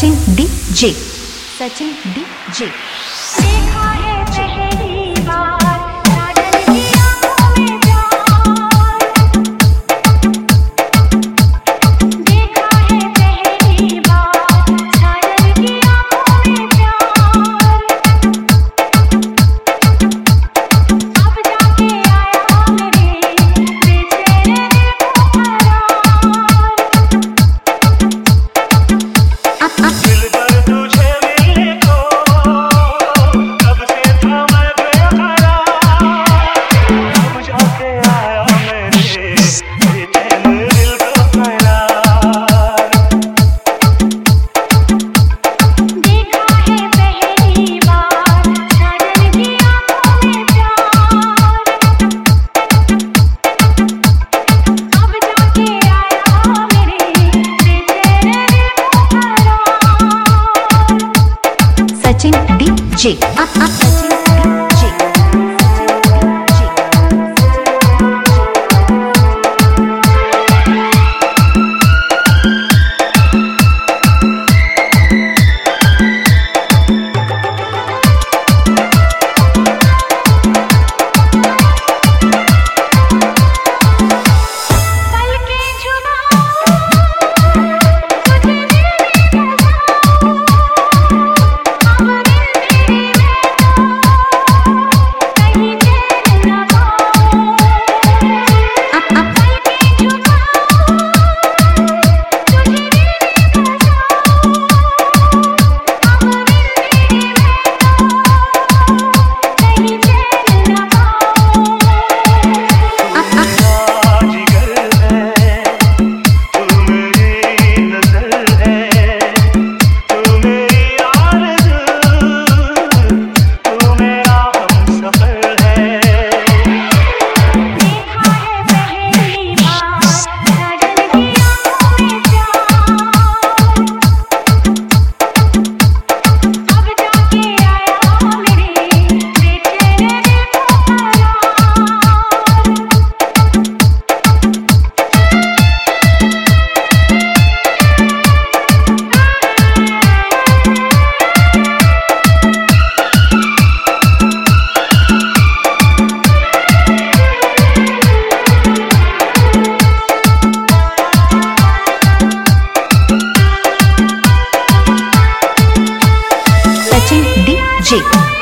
Sachin DJ, Sachin DJ. देखा है पहली बार साजन की आंखों में प्यार, देखा है पहली बार साजन की आंखों में प्यार, अब जाके आया मेरे बेचैन दिल को करार। दिल पर तुझे मिलने को कब से था मैं बेकरार, अब जाके आया मेरे बेचैन दिल को करार। देखा है पहली बार साजन की आंखों में प्यार, अब जाके आया मेरे बेचैन दिल को करार। सचिन डीजे, सचिन डीजे, पल के झुकाओ तुझे मिलने का जाओ, अब दिल मेरे में कहीं चैन न पाओ। पल के झुकाओ तुझे मिलने का जाओ, अब दिल मेरे में कहीं चैन न पाओ। जिगर है तू मेरी नजर है, तू मेरी आरज़ू, तू मेरा हमसफर है। देखा है पहली बार साजन की आंखों में प्यार, अब जाके आया मेरे बेचैन दिल को करार। सचिन डीजे।